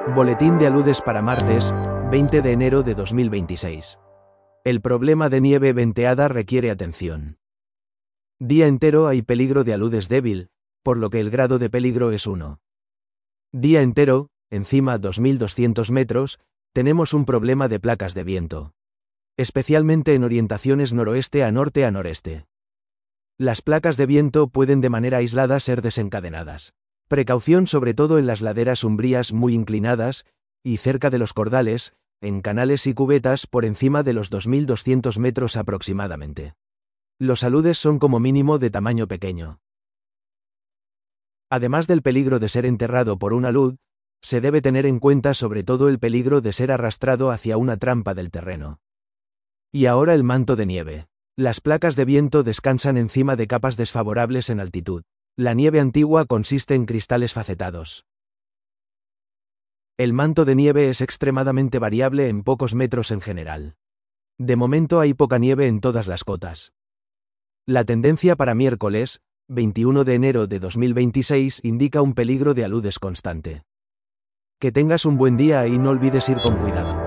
Boletín de aludes para martes, 20 de enero de 2026. El problema de nieve venteada requiere atención. Día entero hay peligro de aludes débil, por lo que el grado de peligro es 1. Día entero, encima 2200 metros, tenemos un problema de placas de viento. Especialmente en orientaciones noroeste a norte a noreste. Las placas de viento pueden de manera aislada ser desencadenadas. Precaución sobre todo en las laderas umbrías muy inclinadas, y cerca de los cordales, en canales y cubetas por encima de los 2200 metros aproximadamente. Los aludes son como mínimo de tamaño pequeño. Además del peligro de ser enterrado por un alud, se debe tener en cuenta sobre todo el peligro de ser arrastrado hacia una trampa del terreno. Y ahora el manto de nieve. Las placas de viento descansan encima de capas desfavorables en altitud. La nieve antigua consiste en cristales facetados. El manto de nieve es extremadamente variable en pocos metros en general. De momento hay poca nieve en todas las cotas. La tendencia para miércoles, 21 de enero de 2026, indica un peligro de aludes constante. Que tengas un buen día y no olvides ir con cuidado.